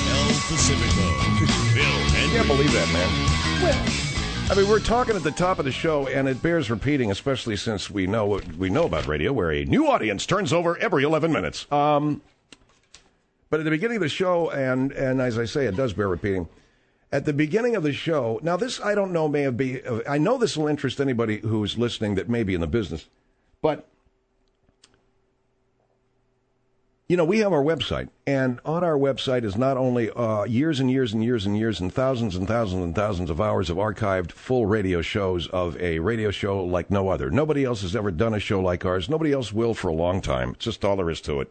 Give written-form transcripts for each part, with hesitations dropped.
El Pacifico. Bill Henry. I can't believe that, man. Well, I mean, we're talking at the top of the show, and it bears repeating, especially since we know what we know about radio, where a new audience turns over every 11 minutes. But at the beginning of the show, and as I say, it does bear repeating. At the beginning of the show, now this, I don't know, I know this will interest anybody who's listening that may be in the business, but, you know, we have our website, and on our website is not only years and years and years and years and thousands and thousands and thousands of hours of archived full radio shows of a radio show like no other. Nobody else has ever done a show like ours. Nobody else will for a long time. It's just all there is to it.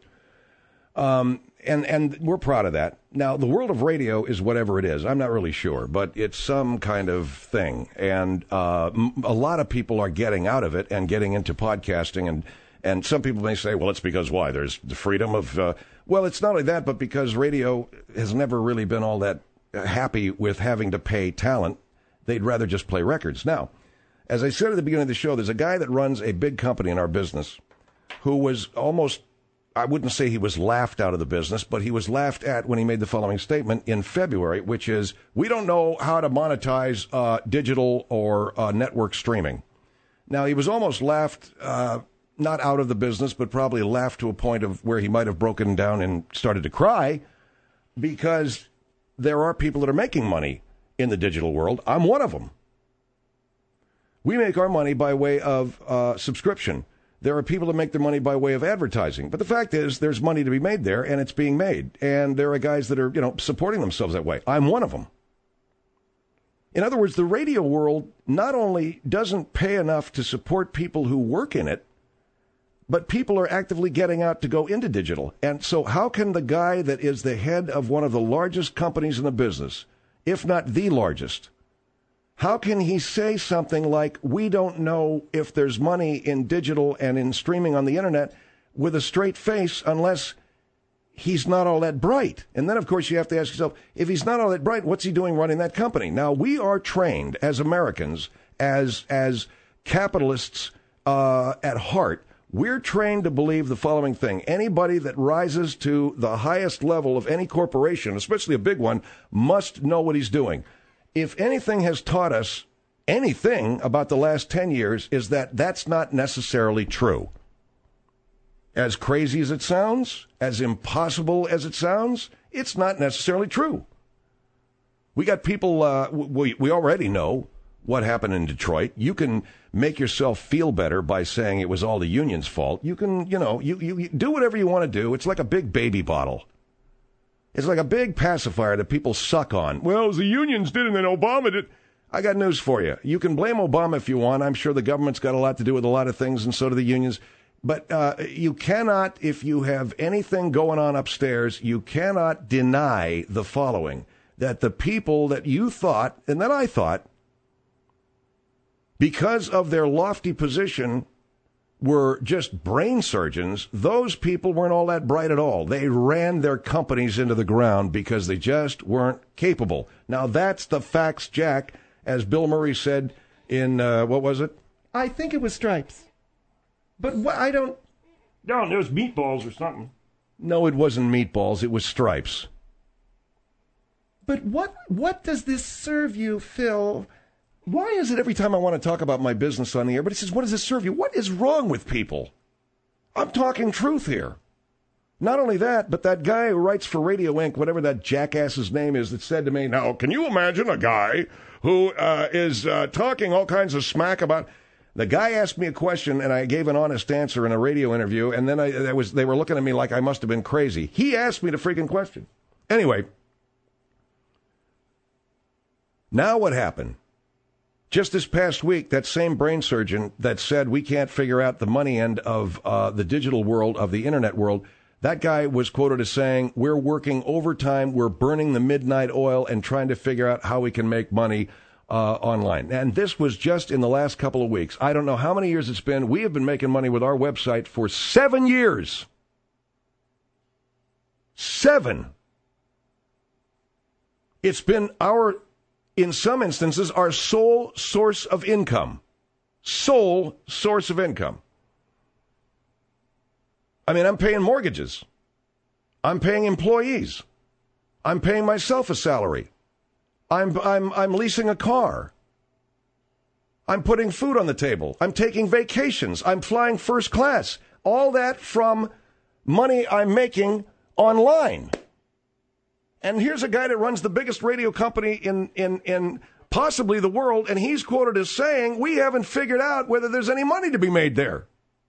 And we're proud of that. Now, the world of radio is whatever it is. I'm not really sure, but it's some kind of thing. And a lot of people are getting out of it and getting into podcasting. And some people may say, well, it's because why? There's the freedom of... well, it's not only that, but because radio has never really been all that happy with having to pay talent. They'd rather just play records. Now, as I said at the beginning of the show, there's a guy that runs a big company in our business who was almost... I wouldn't say he was laughed out of the business, but he was laughed at when he made the following statement in February, which is, we don't know how to monetize digital or network streaming. Now, he was almost laughed, not out of the business, but probably laughed to a point of where he might have broken down and started to cry, because there are people that are making money in the digital world. I'm one of them. We make our money by way of subscription. There are people that make their money by way of advertising. But the fact is, there's money to be made there, and it's being made. And there are guys that are, you know, supporting themselves that way. I'm one of them. In other words, the radio world not only doesn't pay enough to support people who work in it, but people are actively getting out to go into digital. And so how can the guy that is the head of one of the largest companies in the business, if not the largest, how can he say something like, we don't know if there's money in digital and in streaming on the internet, with a straight face, unless he's not all that bright? And then, of course, you have to ask yourself, if he's not all that bright, what's he doing running that company? Now, we are trained as Americans, as capitalists at heart. We're trained to believe the following thing. Anybody that rises to the highest level of any corporation, especially a big one, must know what he's doing. If anything has taught us anything about the last 10 years, is that that's not necessarily true. As crazy as it sounds, as impossible as it sounds, it's not necessarily true. We got people, we already know what happened in Detroit. You can make yourself feel better by saying it was all the union's fault. You can, you do whatever you want to do. It's like a big baby bottle. It's like a big pacifier that people suck on. Well, the unions did, and then Obama did. I got news for you. You can blame Obama if you want. I'm sure the government's got a lot to do with a lot of things, and so do the unions. But you cannot, if you have anything going on upstairs, you cannot deny the following, that the people that you thought, and that I thought, because of their lofty position, were just brain surgeons, those people weren't all that bright at all. They ran their companies into the ground because they just weren't capable. Now, that's the facts, Jack, as Bill Murray said in, what was it? I think it was Stripes. But I don't... No, there was Meatballs or something. No, it wasn't Meatballs. It was Stripes. But what does this serve you, Phil? Why is it every time I want to talk about my business on the air, but it says, what does this serve you? What is wrong with people? I'm talking truth here. Not only that, but that guy who writes for Radio Inc., whatever that jackass's name is, that said to me, now, can you imagine a guy who is talking all kinds of smack about... The guy asked me a question, and I gave an honest answer in a radio interview, and then they were looking at me like I must have been crazy. He asked me the freaking question. Anyway, now what happened? Just this past week, that same brain surgeon that said we can't figure out the money end of the digital world, of the internet world, that guy was quoted as saying, we're working overtime, we're burning the midnight oil and trying to figure out how we can make money online. And this was just in the last couple of weeks. I don't know how many years it's been. We have been making money with our website for 7 years. 7. It's been in some instances, our sole source of income. Sole source of income. I mean, I'm paying mortgages. I'm paying employees. I'm paying myself a salary. I'm leasing a car. I'm putting food on the table. I'm taking vacations. I'm flying first class. All that from money I'm making online. And here's a guy that runs the biggest radio company in possibly the world, and he's quoted as saying, we haven't figured out whether there's any money to be made there.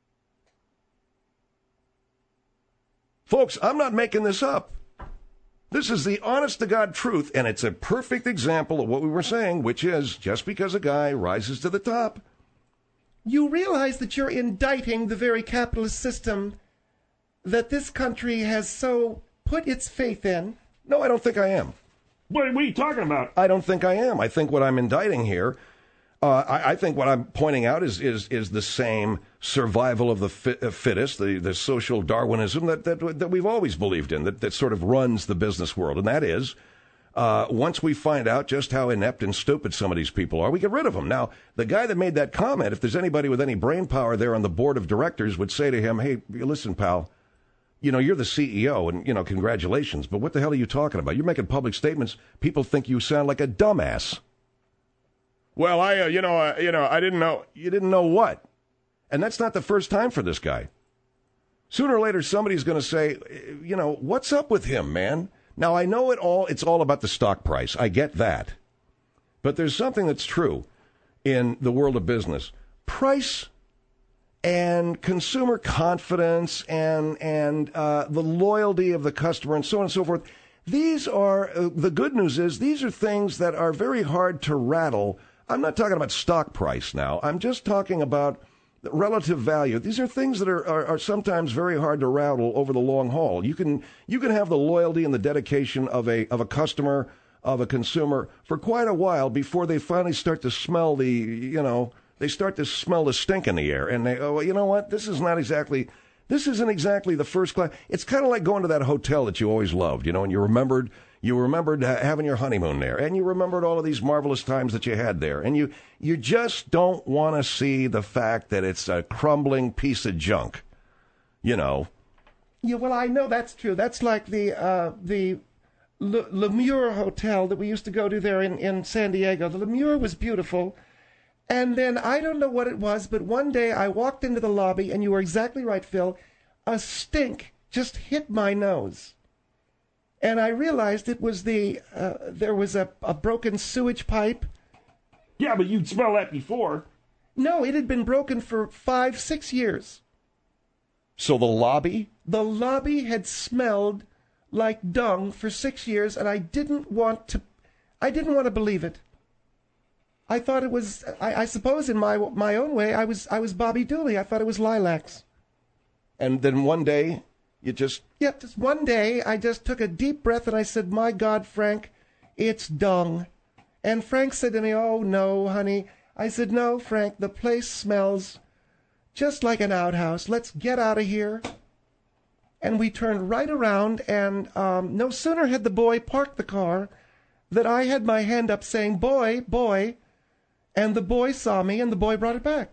Folks, I'm not making this up. This is the honest-to-God truth, and it's a perfect example of what we were saying, which is just because a guy rises to the top. You realize that you're indicting the very capitalist system that this country has so put its faith in. No, I don't think I am. What are you talking about? I don't think I am. I think what I'm indicting here, I think what I'm pointing out is the same survival of the fittest, the social Darwinism that we've always believed in, that sort of runs the business world. And that is, once we find out just how inept and stupid some of these people are, we get rid of them. Now, the guy that made that comment, if there's anybody with any brain power there on the board of directors, would say to him, hey, listen, pal, you know, you're the CEO, and, you know, congratulations, but what the hell are you talking about? You're making public statements. People think you sound like a dumbass. Well, I didn't know. You didn't know what? And that's not the first time for this guy. Sooner or later, somebody's going to say, you know, what's up with him, man? Now, I know it's all about the stock price. I get that. But there's something that's true in the world of business. Price and consumer confidence and the loyalty of the customer and so on and so forth. These are, the good news is, these are things that are very hard to rattle. I'm not talking about stock price now. I'm just talking about relative value. These are things that are sometimes very hard to rattle over the long haul. You can have the loyalty and the dedication of a customer, of a consumer for quite a while before they finally start to smell the stink in the air, and they, oh, you know what? This isn't exactly the first class. It's kind of like going to that hotel that you always loved, you know, and you remembered having your honeymoon there, and you remembered all of these marvelous times that you had there, and you just don't want to see the fact that it's a crumbling piece of junk, you know. Yeah, well, I know that's true. That's like the Lemure Hotel that we used to go to there in San Diego. The Lemure was beautiful. And then I don't know what it was, but one day I walked into the lobby, and you were exactly right, Phil. A stink just hit my nose. And I realized it was there was a broken sewage pipe. Yeah, but you'd smell that before. No, it had been broken for 5-6 years. So the lobby? The lobby had smelled like dung for 6 years, and I didn't want to believe it. I thought it was, I suppose in my own way, I was Bobby Dooley. I thought it was lilacs. And then one day, just one day, I just took a deep breath and I said, my God, Frank, it's dung. And Frank said to me, oh, no, honey. I said, no, Frank, the place smells just like an outhouse. Let's get out of here. And we turned right around, and no sooner had the boy parked the car that I had my hand up saying, boy, boy. And the boy saw me, and the boy brought it back.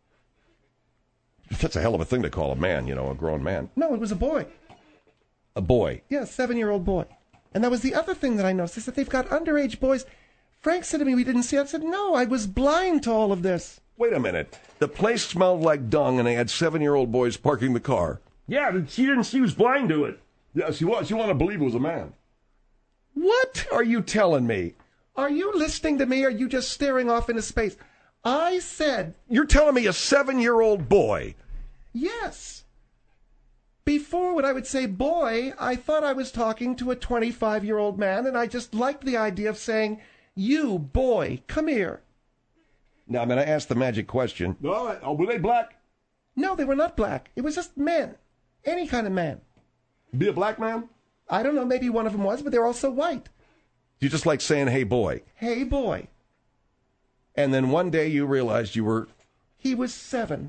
That's a hell of a thing to call a man, you know, a grown man. No, it was a boy. A boy? Yeah, a 7-year-old boy. And that was the other thing that I noticed, is that they've got underage boys. Frank said to me, we didn't see it. I said, no, I was blind to all of this. Wait a minute. The place smelled like dung, and they had 7-year-old boys parking the car. Yeah, but she was blind to it. Yeah, she was. She wanted to believe it was a man. What are you telling me? Are you listening to me, or are you just staring off into space? I said... You're telling me a 7-year-old boy? Yes. Before, when I would say boy, I thought I was talking to a 25-year-old man, and I just liked the idea of saying, you, boy, come here. Now, I'm going to ask the magic question. Were they black? No, they were not black. It was just men. Any kind of man. Be a black man? I don't know, maybe one of them was, but they're also white. You just like saying, hey, boy. Hey, boy. And then one day you realized you were... He was 7.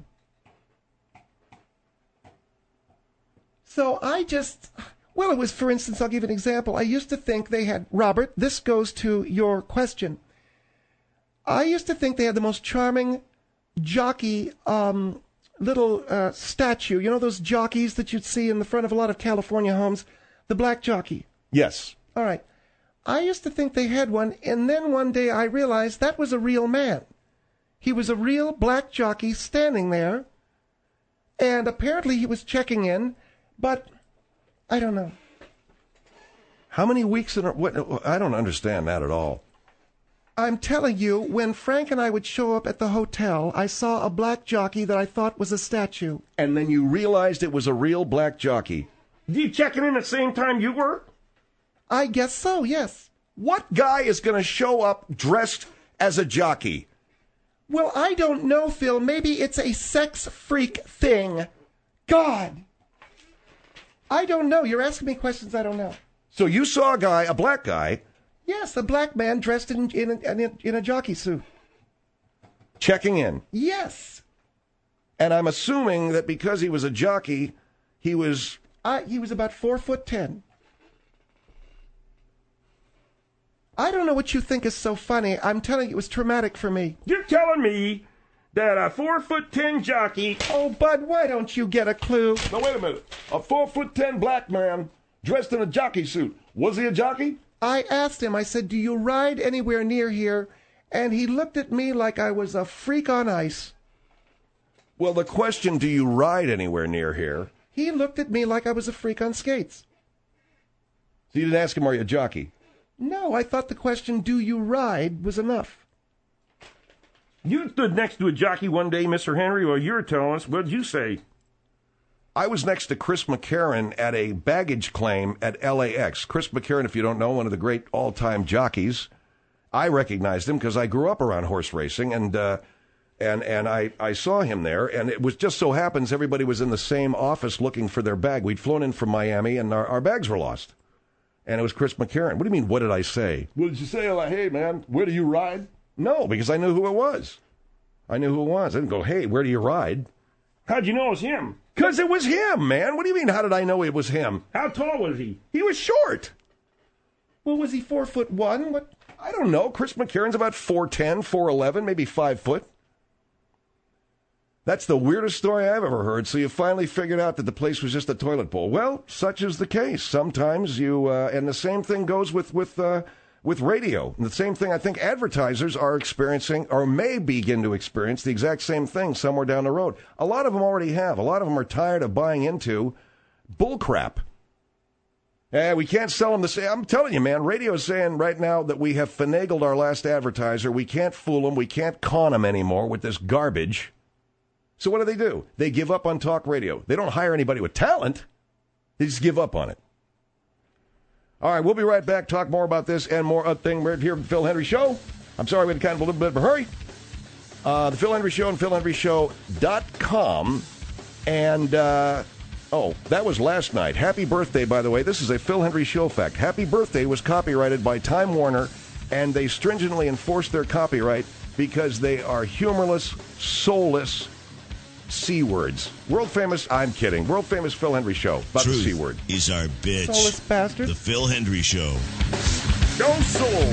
So I just... Well, it was, for instance, I'll give you an example. I used to think they had... Robert, this goes to your question. I used to think they had the most charming jockey little statue. You know those jockeys that you'd see in the front of a lot of California homes? The black jockey. Yes. All right. I used to think they had one, and then one day I realized that was a real man. He was a real black jockey standing there, and apparently he was checking in, but I don't know. How many weeks in a... What, I don't understand that at all. I'm telling you, when Frank and I would show up at the hotel, I saw a black jockey that I thought was a statue. And then you realized it was a real black jockey. Did you check in at the same time you were? I guess so, yes. What guy is going to show up dressed as a jockey? Well, I don't know, Phil. Maybe it's a sex freak thing. God. I don't know. You're asking me questions I don't know. So you saw a guy, a black guy... Yes, a black man dressed in a jockey suit. Checking in. Yes. And I'm assuming that because he was a jockey, he was... He was about 4'10". I don't know what you think is so funny. I'm telling you, it was traumatic for me. You're telling me that a 4'10" jockey... Oh, Bud, why don't you get a clue? Now, wait a minute. A 4'10" black man dressed in a jockey suit. Was he a jockey? I asked him, I said, do you ride anywhere near here? And he looked at me like I was a freak on ice. Well, the question, do you ride anywhere near here? He looked at me like I was a freak on skates. So you didn't ask him, are you a jockey? No, I thought the question, do you ride, was enough. You stood next to a jockey one day, Mr. Henry, while you were telling us. What did you say? I was next to Chris McCarran at a baggage claim at LAX. Chris McCarran, if you don't know, one of the great all-time jockeys. I recognized him because I grew up around horse racing, and I saw him there, and it was just so happens everybody was in the same office looking for their bag. We'd flown in from Miami, and our bags were lost. And it was Chris McCarran. What do you mean, what did I say? What did you say? Like, hey, man, where do you ride? No, because I knew who it was. I knew who it was. I didn't go, hey, where do you ride? How'd you know it was him? Because it was him, man. What do you mean, how did I know it was him? How tall was he? He was short. Well, was he 4'1"? What? I don't know. Chris McCarran's about 4'10", 4'11", maybe 5 foot. That's the weirdest story I've ever heard. So you finally figured out that the place was just a toilet bowl. Well, such is the case. Sometimes you, and the same thing goes with radio. And the same thing I think advertisers are experiencing or may begin to experience the exact same thing somewhere down the road. A lot of them already have. A lot of them are tired of buying into bullcrap. We can't sell them the same. I'm telling you, man, radio is saying right now that we have finagled our last advertiser. We can't fool them. We can't con them anymore with this garbage. So what do? They give up on talk radio. They don't hire anybody with talent. They just give up on it. All right, we'll be right back. Talk more about this and more thing right here at the Phil Hendry Show. I'm sorry we had kind of a little bit of a hurry. The Phil Hendry Show and PhilHenryShow.com. And, that was last night. Happy birthday, by the way. This is a Phil Hendry Show fact. Happy Birthday was copyrighted by Time Warner, and they stringently enforced their copyright because they are humorless, soulless C words. World famous, I'm kidding, world famous Phil Hendry Show. About Truth the C word. Is our bitch. Soulless bastard. The Phil Hendry Show. Go soul.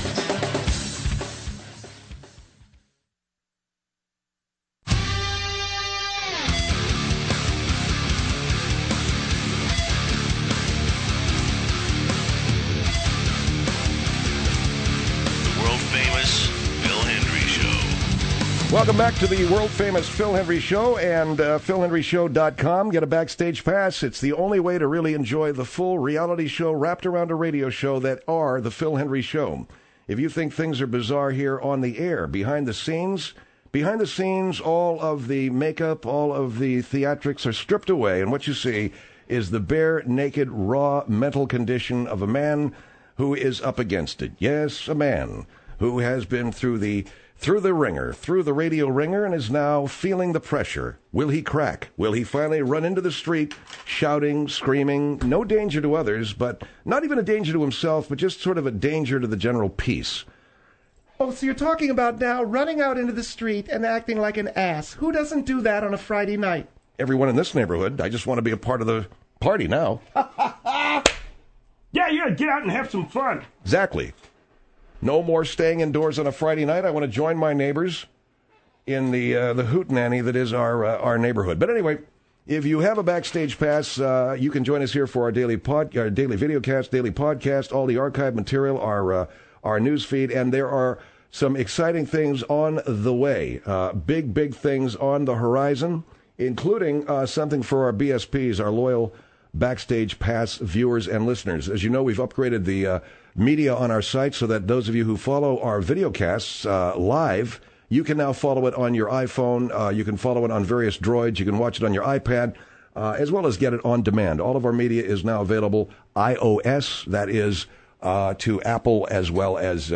Welcome back to the world-famous Phil Hendry Show and PhilHenryShow.com. Get a backstage pass. It's the only way to really enjoy the full reality show wrapped around a radio show that are the Phil Hendry Show. If you think things are bizarre here on the air, behind the scenes, all of the makeup, all of the theatrics are stripped away, and what you see is the bare, naked, raw mental condition of a man who is up against it. Yes, a man who has been through the ringer, through the radio ringer, and is now feeling the pressure. Will he crack? Will he finally run into the street, shouting, screaming, no danger to others, but not even a danger to himself, but just sort of a danger to the general peace? Oh, so you're talking about now running out into the street and acting like an ass. Who doesn't do that on a Friday night? Everyone in this neighborhood. I just want to be a part of the party now. Yeah, get out and have some fun. Exactly. No more staying indoors on a Friday night. I want to join my neighbors in the hootenanny that is our neighborhood. But anyway, If you have a Backstage Pass, you can join us here for our daily videocast, daily podcast, all the archive material, our news feed, and there are some exciting things on the way. Big things on the horizon, including something for our BSPs, our loyal Backstage Pass viewers and listeners. As you know, we've upgraded the media on our site so that those of you who follow our videocasts live, you can now follow it on your iPhone. You can follow it on various droids. You can watch it on your iPad, as well as get it on demand. All of our media is now available iOS, that is, to Apple as well as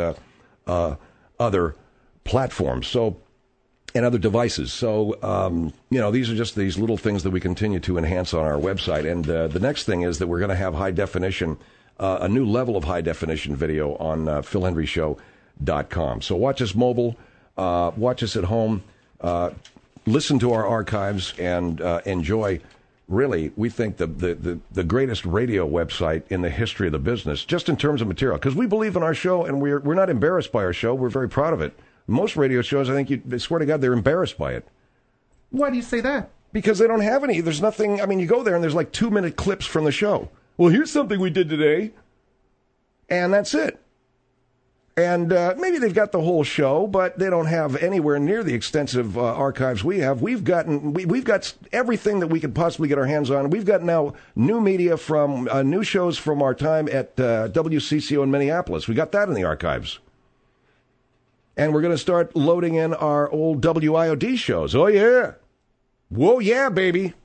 other platforms, and other devices. So, these are just these little things that we continue to enhance on our website. And the next thing is that we're going to have high definition, a new level of high definition video on PhilHenryShow.com. So watch us mobile. Watch us at home, listen to our archives, and enjoy, really, we think, the greatest radio website in the history of the business, just in terms of material. Because we believe in our show, and we're not embarrassed by our show. We're very proud of it. Most radio shows, I think, I swear to God, they're embarrassed by it. Why do you say that? Because they don't have any. There's nothing. I mean, you go there, and there's like 2-minute clips from the show. Well, here's something we did today. And that's it. And maybe they've got the whole show, but they don't have anywhere near the extensive archives we have. We've got everything that we could possibly get our hands on. We've got now new media from new shows from our time at WCCO in Minneapolis. We got that in the archives. And we're going to start loading in our old WIOD shows. Oh, yeah. Whoa, yeah, baby.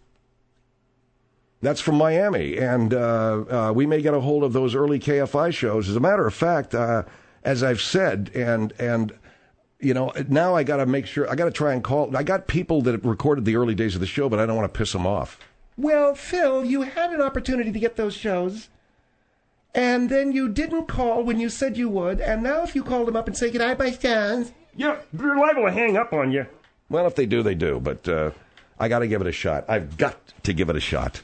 That's from Miami. And we may get a hold of those early KFI shows. As a matter of fact, as I've said, and now I got to make sure, I got to try and call. I got people that recorded the early days of the show, but I don't want to piss them off. Well, Phil, you had an opportunity to get those shows, and then you didn't call when you said you would, and now if you call them up and say, "Can I buy stands?" Yeah, they're liable to hang up on you. Well, if they do, they do, but I got to give it a shot. I've got to give it a shot.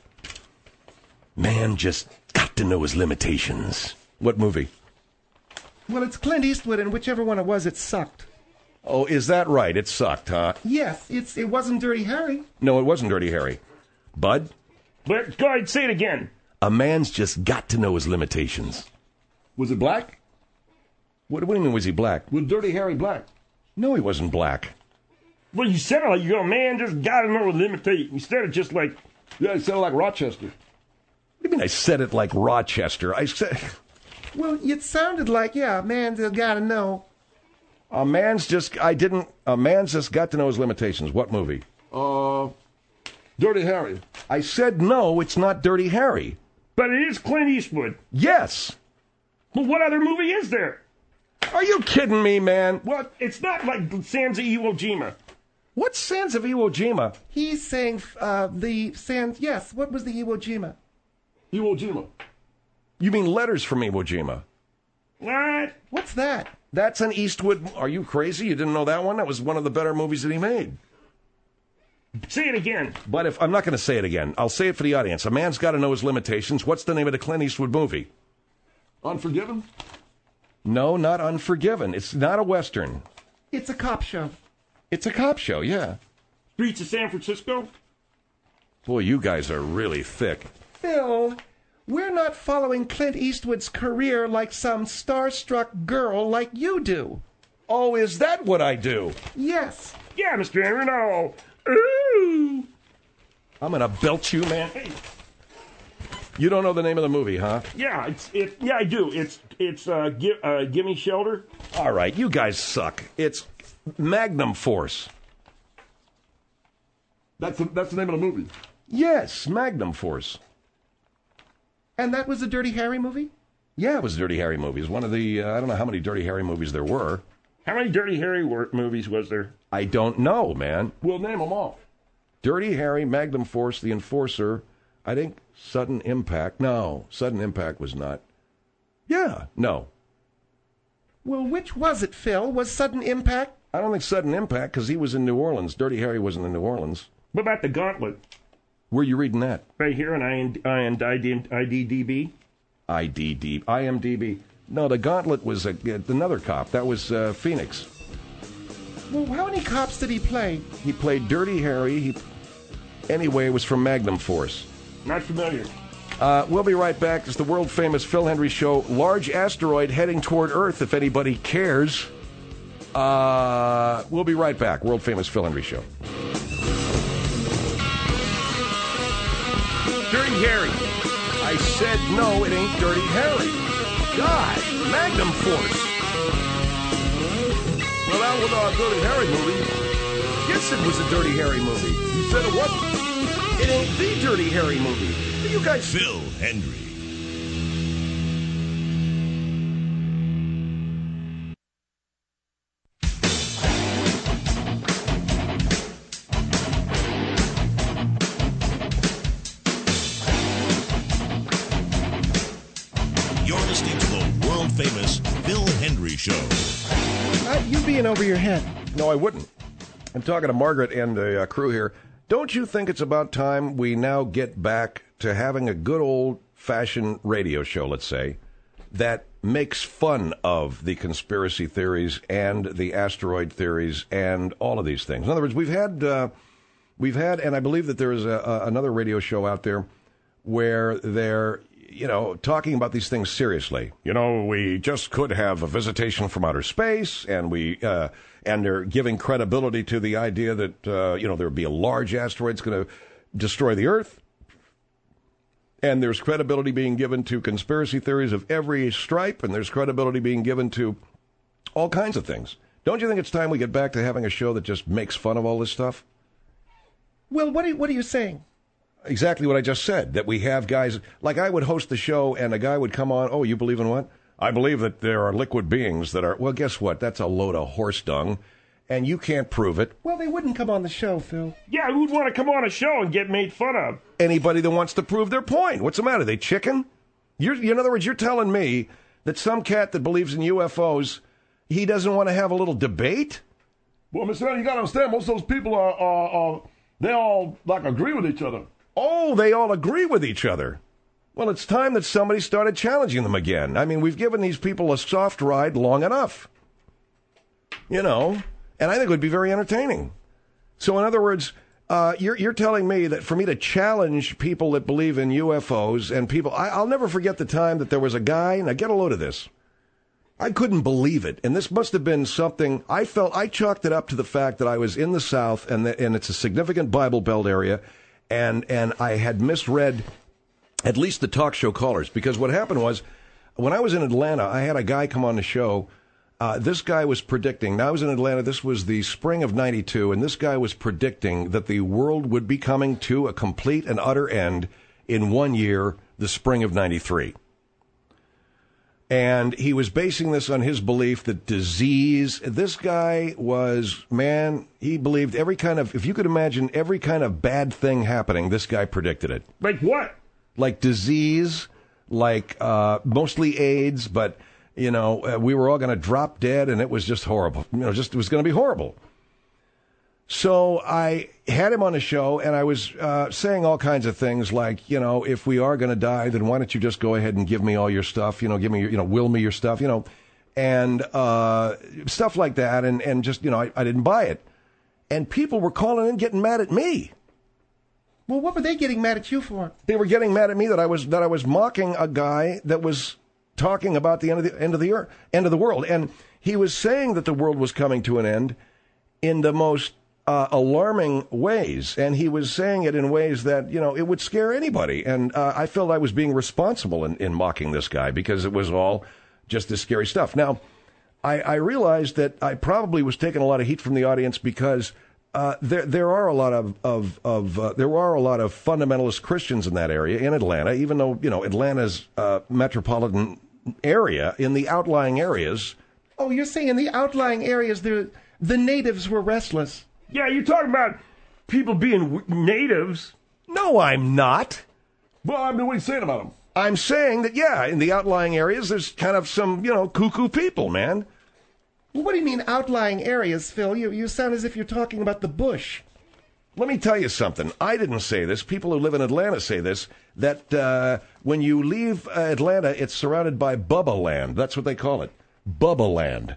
Man just got to know his limitations. What movie? Well, it's Clint Eastwood, and whichever one it was, it sucked. Oh, is that right? It sucked, huh? Yes, it wasn't Dirty Harry. No, it wasn't Dirty Harry. Bud? But go ahead, say it again. A man's just got to know his limitations. Was it black? What do you mean, was he black? Was Dirty Harry black? No, he wasn't black. Well, you said it like, man, just gotta know the limitation. Instead of just like... Yeah, it sounded like Rochester. What do you mean I said it like Rochester? I said... Well, it sounded like, yeah, man, just gotta know. A man's just got to know his limitations. What movie? Dirty Harry. I said no, it's not Dirty Harry. But it is Clint Eastwood. Yes. Well, what other movie is there? Are you kidding me, man? Well, it's not like Sands of Iwo Jima. What's Sands of Iwo Jima? He's saying the Sands, yes, what was the Iwo Jima? Iwo Jima. You mean Letters from Iwo Jima? What? What's that? That's an Eastwood... Are you crazy? You didn't know that one? That was one of the better movies that he made. Say it again. But if I'm not going to say it again. I'll say it for the audience. A man's got to know his limitations. What's the name of the Clint Eastwood movie? Unforgiven? No, not Unforgiven. It's not a Western. It's a cop show. It's a cop show, yeah. Streets of San Francisco? Boy, you guys are really thick. Phil, we're not following Clint Eastwood's career like some starstruck girl like you do. Oh, is that what I do? Yes. Yeah, Mr. Henry, no. Ooh. I'm going to belch you, man. Hey. You don't know the name of the movie, huh? Yeah, yeah, I do. It's Gimme Shelter. All right, you guys suck. It's Magnum Force. That's the name of the movie. Yes, Magnum Force. And that was a Dirty Harry movie? Yeah, it was a Dirty Harry movie. It was one of the, I don't know how many Dirty Harry movies there were. How many Dirty Harry movies was there? I don't know, man. We'll name them all. Dirty Harry, Magnum Force, The Enforcer, I think Sudden Impact. No, Sudden Impact was not. Yeah, no. Well, which was it, Phil? Was Sudden Impact? I don't think Sudden Impact, because he was in New Orleans. Dirty Harry wasn't in New Orleans. What about The Gauntlet? Where are you reading that? Right here on IMDb. IMDb. No, The Gauntlet was another cop. That was Phoenix. Well, how many cops did he play? He played Dirty Harry. Anyway, it was from Magnum Force. Not familiar. We'll be right back. It's the world-famous Phil Hendry Show. Large asteroid heading toward Earth, if anybody cares. We'll be right back. World-famous Phil Hendry Show. Dirty Harry. I said no, it ain't Dirty Harry. God, Magnum Force. Well, that was a Dirty Harry movie. Yes, it was a Dirty Harry movie. You said it wasn't. It ain't the Dirty Harry movie. You guys... Phil Hendry. You're listening to the world-famous Phil Hendry Show. You being over your head. No, I wouldn't. I'm talking to Margaret and the crew here. Don't you think it's about time we now get back to having a good old-fashioned radio show, let's say, that makes fun of the conspiracy theories and the asteroid theories and all of these things? In other words, we've had, and I believe that there is another radio show out there where they're, talking about these things seriously. We just could have a visitation from outer space, and and they're giving credibility to the idea that, there would be a large asteroid that's going to destroy the Earth. And there's credibility being given to conspiracy theories of every stripe, and there's credibility being given to all kinds of things. Don't you think it's time we get back to having a show that just makes fun of all this stuff? Well, what are you saying? Exactly what I just said, that we have guys, like I would host the show and a guy would come on, oh, you believe in what? I believe that there are liquid beings that are, well, guess what? That's a load of horse dung, and you can't prove it. Well, they wouldn't come on the show, Phil. Yeah, who'd want to come on a show and get made fun of? Anybody that wants to prove their point. What's the matter? They chicken? In other words, you're telling me that some cat that believes in UFOs, he doesn't want to have a little debate? Well, Mr. Hendry, you got to understand, most of those people are they all, agree with each other. Oh, they all agree with each other. Well, it's time that somebody started challenging them again. I mean, we've given these people a soft ride long enough. And I think it would be very entertaining. So, in other words, you're telling me that for me to challenge people that believe in UFOs and people... I'll never forget the time that there was a guy... Now, get a load of this. I couldn't believe it. And this must have been something... I chalked it up to the fact that I was in the South, and it's a significant Bible Belt area, and I had misread at least the talk show callers. Because what happened was, when I was in Atlanta, I had a guy come on the show... this guy was predicting, now I was in Atlanta, this was the spring of 92, and this guy was predicting that the world would be coming to a complete and utter end in 1 year, the spring of 93. And he was basing this on his belief that disease, this guy was, he believed every kind of, if you could imagine every kind of bad thing happening, this guy predicted it. Like what? Like disease, like mostly AIDS, but... we were all going to drop dead, and it was just horrible. It was going to be horrible. So I had him on the show, and I was saying all kinds of things like, if we are going to die, then why don't you just go ahead and give me all your stuff, give me, will me your stuff, and stuff like that, and just, I didn't buy it. And people were calling in getting mad at me. Well, what were they getting mad at you for? They were getting mad at me that I was mocking a guy that was talking about the end of the world, and he was saying that the world was coming to an end in the most alarming ways, and he was saying it in ways that it would scare anybody. And I felt I was being responsible in mocking this guy because it was all just this scary stuff. Now, I realized that I probably was taking a lot of heat from the audience because there are a lot of fundamentalist Christians in that area in Atlanta, even though Atlanta's metropolitan area. In the outlying areas. Oh, you're saying in the outlying areas the natives were restless. Yeah, you're talking about people being natives. No, I'm not. Well, what are you saying about them? I'm saying that, in the outlying areas, there's kind of some, cuckoo people, man. Well, what do you mean outlying areas, Phil? You sound as if you're talking about the bush. Let me tell you something. I didn't say this. People who live in Atlanta say this, that when you leave Atlanta, it's surrounded by Bubba Land. That's what they call it. Bubba Land.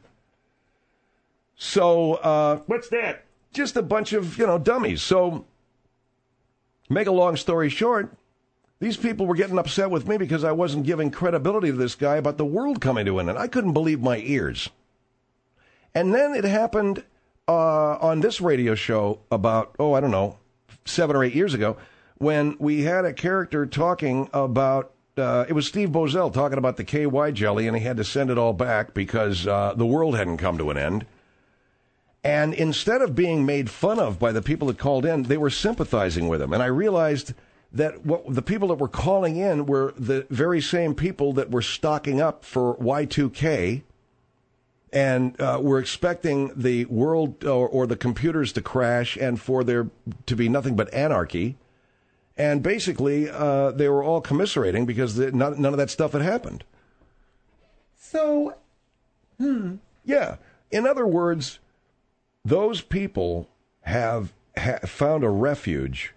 So... what's that? Just a bunch of, dummies. So Make a long story short, these people were getting upset with me because I wasn't giving credibility to this guy about the world coming to an end. I couldn't believe my ears. And then it happened on this radio show about, 7 or 8 years ago, when we had a character talking about, it was Steve Bozell talking about the KY jelly, and he had to send it all back because the world hadn't come to an end. And instead of being made fun of by the people that called in, they were sympathizing with him. And I realized that the people that were calling in were the very same people that were stocking up for Y2K and were expecting the world or the computers to crash and for there to be nothing but anarchy. And basically, they were all commiserating because none of that stuff had happened. So, Yeah. In other words, those people have found a refuge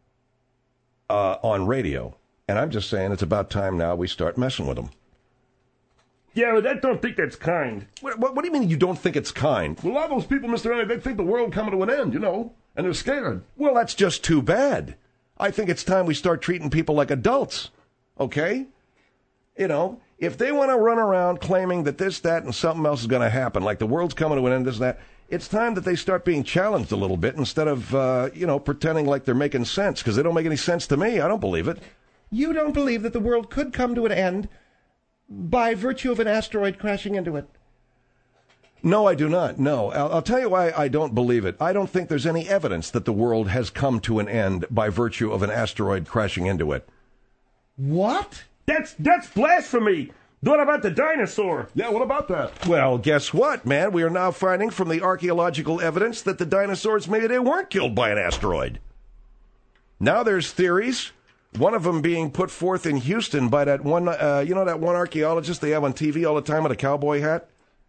on radio. And I'm just saying it's about time now we start messing with them. Yeah, but I don't think that's kind. What do you mean you don't think it's kind? Well, a lot of those people, Mr. Henry, they think the world coming to an end, and they're scared. Well, that's just too bad. I think it's time we start treating people like adults, okay? If they want to run around claiming that this, that, and something else is going to happen, like the world's coming to an end, this and that, it's time that they start being challenged a little bit instead of, pretending like they're making sense, because they don't make any sense to me. I don't believe it. you don't believe that the world could come to an end by virtue of an asteroid crashing into it? No, I do not. No. I'll tell you why I don't believe it. I don't think there's any evidence that the world has come to an end by virtue of an asteroid crashing into it. What? That's blasphemy. What about the dinosaur? Yeah, what about that? Well, guess what, man? We are now finding from the archaeological evidence that the dinosaurs, maybe they weren't killed by an asteroid. Now there's theories, one of them being put forth in Houston by that one, that one archaeologist they have on TV all the time with a cowboy hat?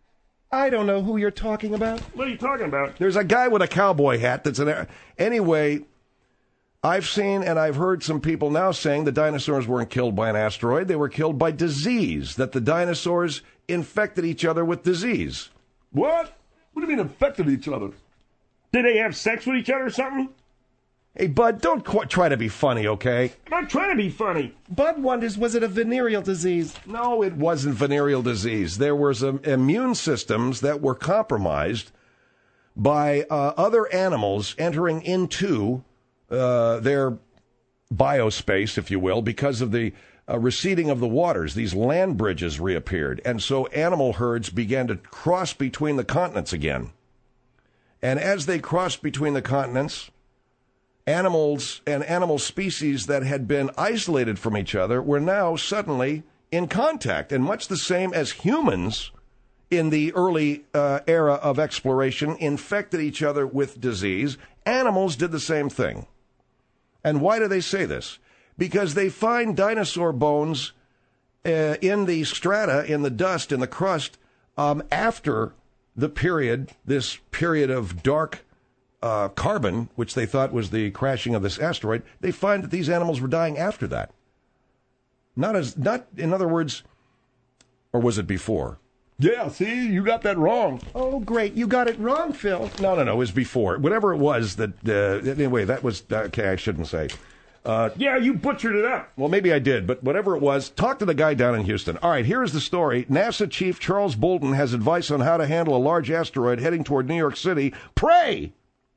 I don't know who you're talking about. What are you talking about? There's a guy with a cowboy hat that's Anyway, I've seen and I've heard some people now saying the dinosaurs weren't killed by an asteroid. They were killed by disease, that the dinosaurs infected each other with disease. What? What do you mean infected each other? Did they have sex with each other or something? Hey, Bud, don't try to be funny, okay? I'm not trying to be funny. Bud wonders, was it a venereal disease? No, it wasn't venereal disease. There was immune systems that were compromised by other animals entering into their biospace, if you will, because of the receding of the waters. These land bridges reappeared, and so animal herds began to cross between the continents again. And as they crossed between the continents, animals and animal species that had been isolated from each other were now suddenly in contact. And much the same as humans in the early era of exploration infected each other with disease, animals did the same thing. And why do they say this? Because they find dinosaur bones in the strata, in the dust, in the crust, after the period, this period of dark carbon, which they thought was the crashing of this asteroid. They find that these animals were dying after that. Not in other words, or was it before? Yeah, see, you got that wrong. Oh, great. You got it wrong, Phil. No, it was before. Whatever it was that, anyway, that was, okay, I shouldn't say. Yeah, you butchered it up. Well, maybe I did, but whatever it was, talk to the guy down in Houston. All right, here is the story. NASA Chief Charles Bolden has advice on how to handle a large asteroid heading toward New York City. Pray!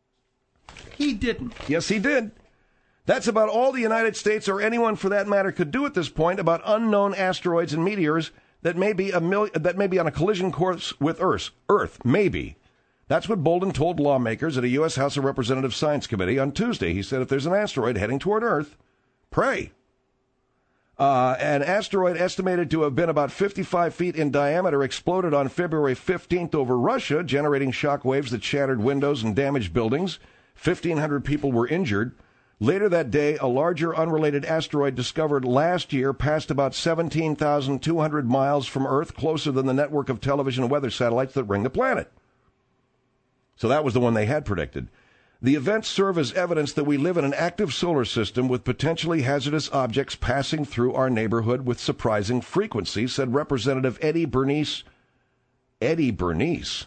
He didn't. Yes, he did. That's about all the United States, or anyone for that matter, could do at this point about unknown asteroids and meteors that may be on a collision course with Earth, maybe. That's what Bolden told lawmakers at a U.S. House of Representatives Science Committee on Tuesday. He said if there's an asteroid heading toward Earth, pray. An asteroid estimated to have been about 55 feet in diameter exploded on February 15th over Russia, generating shock waves that shattered windows and damaged buildings. 1,500 people were injured. Later that day, a larger unrelated asteroid discovered last year passed about 17,200 miles from Earth, closer than the network of television and weather satellites that ring the planet. So that was the one they had predicted. The events serve as evidence that we live in an active solar system with potentially hazardous objects passing through our neighborhood with surprising frequency, said Representative Eddie Bernice. Eddie Bernice?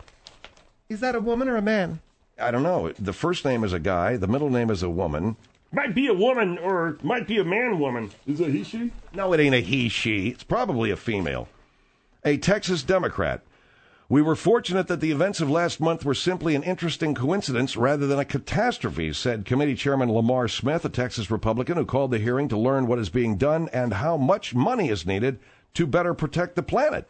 Is that a woman or a man? I don't know. The first name is a guy. The middle name is a woman. Might be a woman or might be a man-woman. Is it he, she? No, it ain't a he, she. It's probably a female. A Texas Democrat. We were fortunate that the events of last month were simply an interesting coincidence rather than a catastrophe, said Committee Chairman Lamar Smith, a Texas Republican who called the hearing to learn what is being done and how much money is needed to better protect the planet.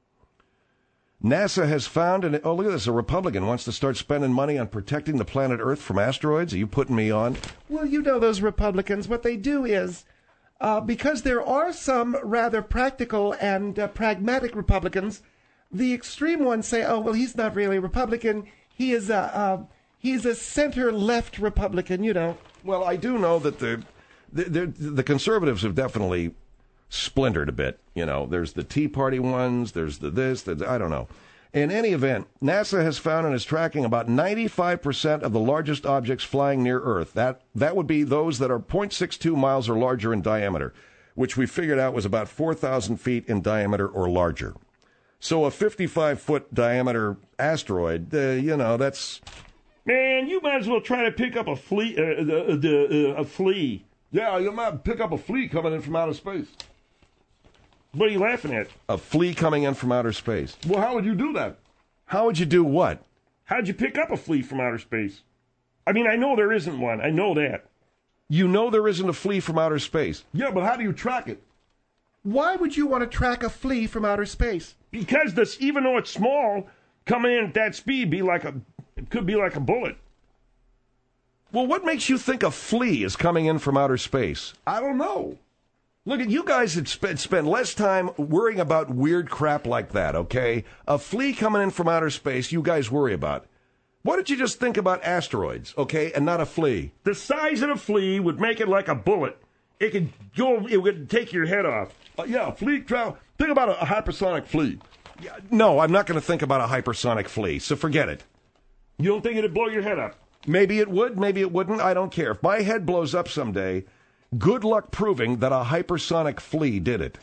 NASA has found, and oh, look at this, a Republican wants to start spending money on protecting the planet Earth from asteroids. Are you putting me on? Well, you know those Republicans. What they do is, because there are some rather practical and pragmatic Republicans, the extreme ones say, oh, well, he's not really a Republican. He's a center-left Republican, you know. Well, I do know that the conservatives have definitely splintered a bit. You know, there's the Tea Party ones, there's I don't know. In any event, NASA has found and is tracking about 95% of the largest objects flying near Earth. That would be those that are 0.62 miles or larger in diameter, which we figured out was about 4,000 feet in diameter or larger. So a 55-foot diameter asteroid, that's... Man, you might as well try to pick up a flea. A flea. Yeah, you might pick up a flea coming in from outer space. What are you laughing at? A flea coming in from outer space. Well, how would you do that? How would you do what? How'd you pick up a flea from outer space? I mean, I know there isn't one. I know that. You know there isn't a flea from outer space. Yeah, but how do you track it? Why would you want to track a flea from outer space? Because even though it's small, coming in at that speed it could be like a bullet. Well, what makes you think a flea is coming in from outer space? I don't know. Look, you guys had spent less time worrying about weird crap like that, okay? A flea coming in from outer space, you guys worry about. Why don't you just think about asteroids, okay, and not a flea? The size of a flea would make it like a bullet. It would take your head off. Yeah, flea travel. Think about a hypersonic flea. No, I'm not going to think about a hypersonic flea, so forget it. You don't think it'd blow your head up? Maybe it would, maybe it wouldn't, I don't care. If my head blows up someday, good luck proving that a hypersonic flea did it.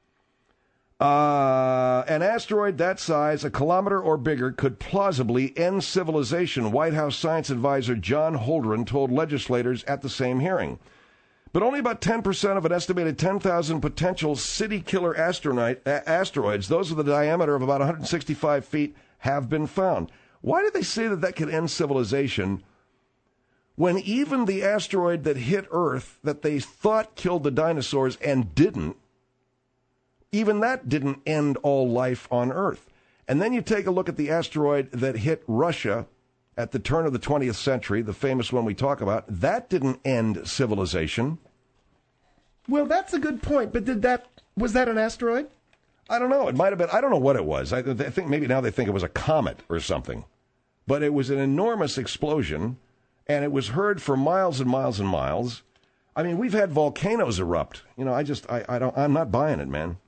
An asteroid that size, a kilometer or bigger, could plausibly end civilization, White House science advisor John Holdren told legislators at the same hearing. But only about 10% of an estimated 10,000 potential city-killer asteroids, those with a diameter of about 165 feet, have been found. Why did they say that could end civilization when even the asteroid that hit Earth that they thought killed the dinosaurs and didn't, even that didn't end all life on Earth? And then you take a look at the asteroid that hit Russia at the turn of the 20th century, the famous one we talk about. That didn't end civilization. Well, that's a good point, but was that an asteroid? I don't know. It might have been. I don't know what it was. I think maybe now they think it was a comet or something. But it was an enormous explosion, and it was heard for miles and miles and miles. I mean, we've had volcanoes erupt. You know, I'm not buying it, man.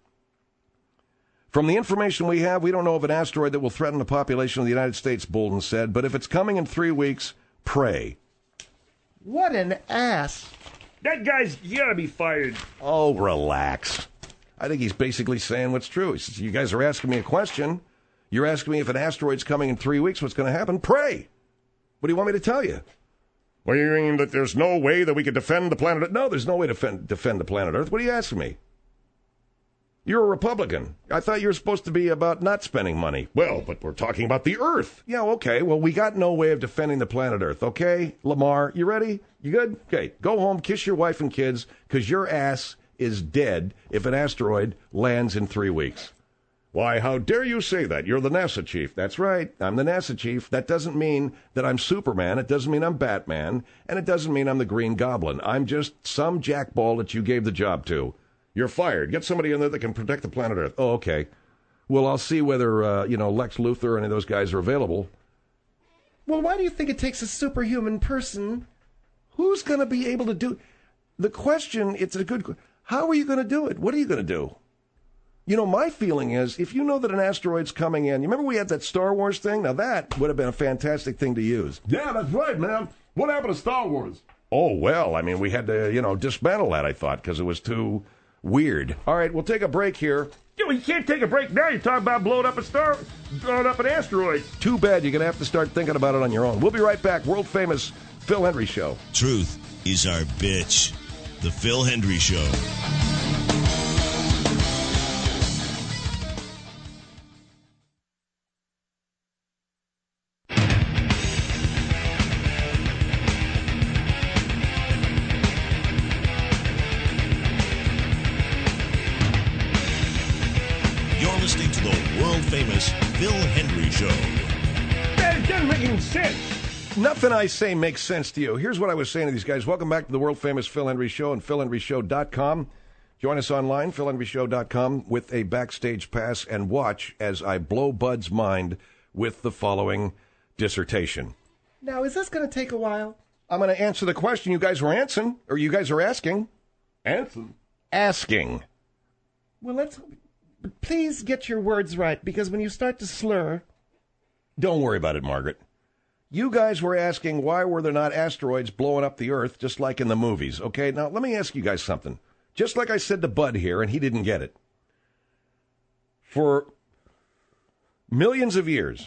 From the information we have, we don't know of an asteroid that will threaten the population of the United States, Bolden said, but if it's coming in 3 weeks, pray. What an ass. That guy's got to be fired. Oh, relax. I think he's basically saying what's true. He says, you guys are asking me a question. You're asking me if an asteroid's coming in 3 weeks, what's going to happen? Pray. What do you want me to tell you? Well, you mean that there's no way that we could defend the planet Earth? No, there's no way to defend the planet Earth. What are you asking me? You're a Republican. I thought you were supposed to be about not spending money. Well, but we're talking about the Earth. Yeah, okay. Well, we got no way of defending the planet Earth, okay? Lamar, you ready? You good? Okay, go home, kiss your wife and kids, because your ass is dead if an asteroid lands in 3 weeks. Why, how dare you say that? You're the NASA chief. That's right. I'm the NASA chief. That doesn't mean that I'm Superman. It doesn't mean I'm Batman. And it doesn't mean I'm the Green Goblin. I'm just some jackball that you gave the job to. You're fired. Get somebody in there that can protect the planet Earth. Oh, okay. Well, I'll see whether, Lex Luthor or any of those guys are available. Well, why do you think it takes a superhuman person? Who's going to be able to do... The question, it's a good... How are you going to do it? What are you going to do? You know, my feeling is, if you know that an asteroid's coming in... You remember we had that Star Wars thing? Now, that would have been a fantastic thing to use. Yeah, that's right, man. What happened to Star Wars? Oh, well, I mean, we had to, dismantle that, I thought, because it was too... weird. All right, we'll take a break here. You can't take a break now. You're talking about blowing up an asteroid. Too bad. You're going to have to start thinking about it on your own. We'll be right back. World famous Phil Hendrie Show. Truth is our bitch. The Phil Hendry Show. You're listening to the world-famous Phil Hendry Show. That doesn't make any sense. Nothing I say makes sense to you. Here's what I was saying to these guys. Welcome back to the world-famous Phil Hendry Show and PhilHendryShow.com. Join us online, PhilHendryShow.com, with a backstage pass and watch as I blow Bud's mind with the following dissertation. Now, is this going to take a while? I'm going to answer the question you guys were answering, or you guys are asking. Anson. Asking. Well, please get your words right, because when you start to slur... Don't worry about it, Margaret. You guys were asking why were there not asteroids blowing up the Earth just like in the movies, okay? Now, let me ask you guys something. Just like I said to Bud here, and he didn't get it. For millions of years,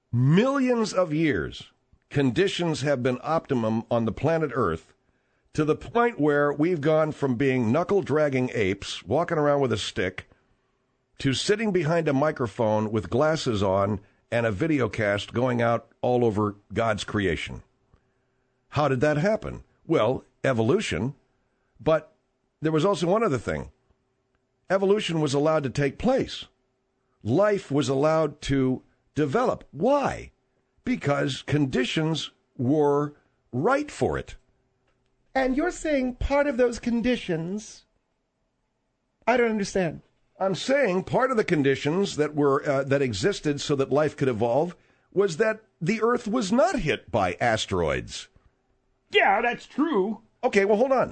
conditions have been optimum on the planet Earth to the point where we've gone from being knuckle-dragging apes, walking around with a stick, to sitting behind a microphone with glasses on and a video cast going out all over God's creation. How did that happen? Well, evolution, but there was also one other thing. Evolution was allowed to take place. Life was allowed to develop. Why? Because conditions were right for it. And you're saying part of those conditions... I don't understand. I'm saying part of the conditions that were that existed so that life could evolve was that the Earth was not hit by asteroids. Yeah, that's true. Okay, well, hold on.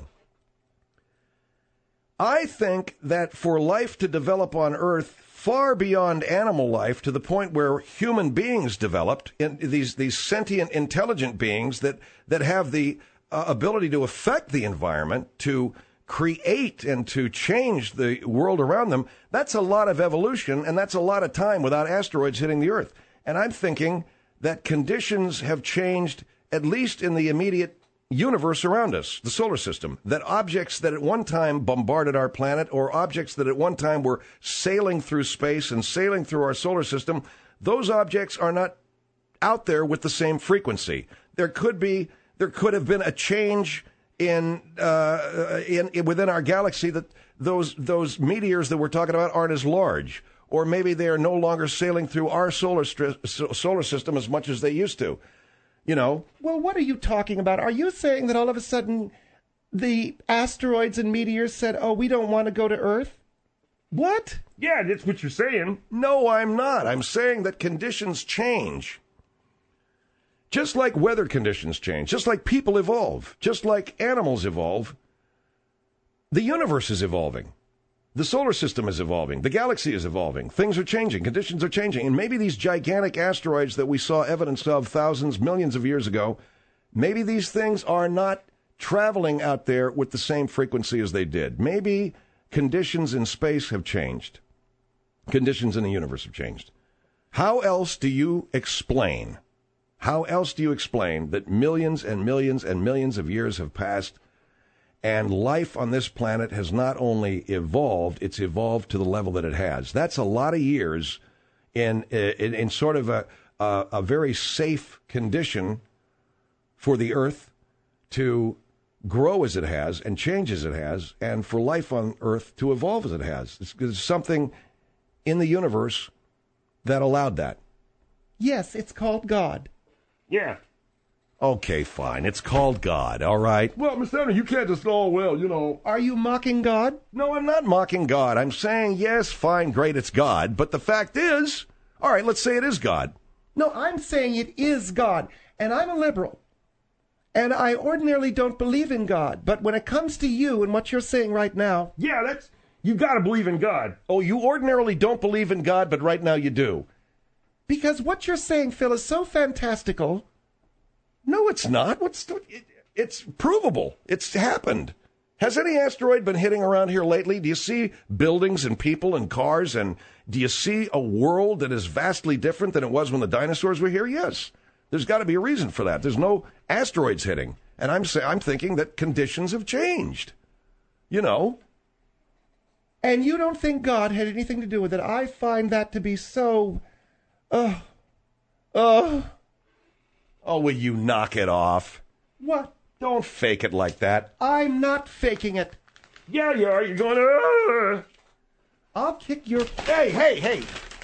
I think that for life to develop on Earth far beyond animal life to the point where human beings developed, in these sentient, intelligent beings that have the ability to affect the environment, to create and to change the world around them, that's a lot of evolution, and that's a lot of time without asteroids hitting the Earth. And I'm thinking that conditions have changed, at least in the immediate universe around us, the solar system, that objects that at one time bombarded our planet, or objects that at one time were sailing through space and sailing through our solar system, those objects are not out there with the same frequency. There could have been a change in within our galaxy that those meteors that we're talking about aren't as large, or maybe they are no longer sailing through our solar system as much as they used to. You know. Well, what are you talking about? Are you saying that all of a sudden the asteroids and meteors said, "Oh, we don't want to go to Earth"? What? Yeah, that's what you're saying. No, I'm not. I'm saying that conditions change. Just like weather conditions change, just like people evolve, just like animals evolve, the universe is evolving. The solar system is evolving. The galaxy is evolving. Things are changing. Conditions are changing. And maybe these gigantic asteroids that we saw evidence of thousands, millions of years ago, maybe these things are not traveling out there with the same frequency as they did. Maybe conditions in space have changed. Conditions in the universe have changed. How else do you explain that millions and millions and millions of years have passed and life on this planet has not only evolved, it's evolved to the level that it has? That's a lot of years in sort of a very safe condition for the Earth to grow as it has and change as it has, and for life on Earth to evolve as it has. There's something in the universe that allowed that. Yes, it's called God. Yeah. Okay, fine. It's called God, all right? Well, Mr. Henry, you can't just, Are you mocking God? No, I'm not mocking God. I'm saying, yes, fine, great, it's God. But the fact is, all right, let's say it is God. No, I'm saying it is God. And I'm a liberal. And I ordinarily don't believe in God. But when it comes to you and what you're saying right now... Yeah, you got to believe in God. Oh, you ordinarily don't believe in God, but right now you do. Because what you're saying, Phil, is so fantastical. No, it's not. It's provable. It's happened. Has any asteroid been hitting around here lately? Do you see buildings and people and cars? And do you see a world that is vastly different than it was when the dinosaurs were here? Yes. There's got to be a reason for that. There's no asteroids hitting. And I'm thinking that conditions have changed. You know. And you don't think God had anything to do with it. I find that to be so... Oh, will you knock it off? What? Don't fake it like that. I'm not faking it. Yeah, you are. You're going, I'll kick your... Hey.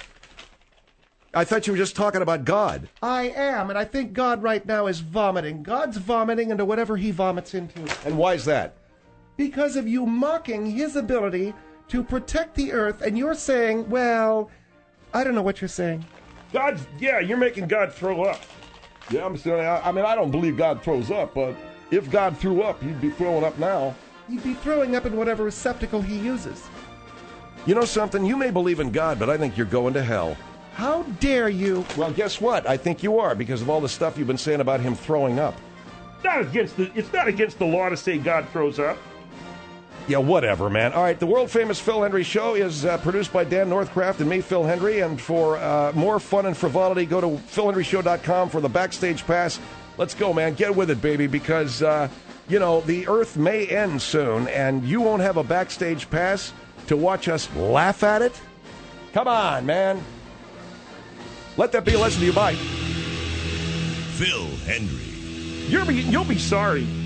I thought you were just talking about God. I am, and I think God right now is vomiting. God's vomiting into whatever he vomits into. And why's that? Because of you mocking his ability to protect the earth, and you're saying, well, I don't know what you're saying. You're making God throw up. Yeah, I'm saying, I mean, I don't believe God throws up, but if God threw up, he'd be throwing up now. He'd be throwing up in whatever receptacle he uses. You know something? You may believe in God, but I think you're going to hell. How dare you? Well, guess what? I think you are, because of all the stuff you've been saying about him throwing up. It's not against the law to say God throws up. Yeah, whatever, man. All right, the world-famous Phil Hendrie Show is produced by Dan Northcraft and me, Phil Hendrie. And for more fun and frivolity, go to philhendrieshow.com for the backstage pass. Let's go, man. Get with it, baby, because, the Earth may end soon, and you won't have a backstage pass to watch us laugh at it? Come on, man. Let that be a lesson to you. Bye. Phil Hendrie. You'll be sorry.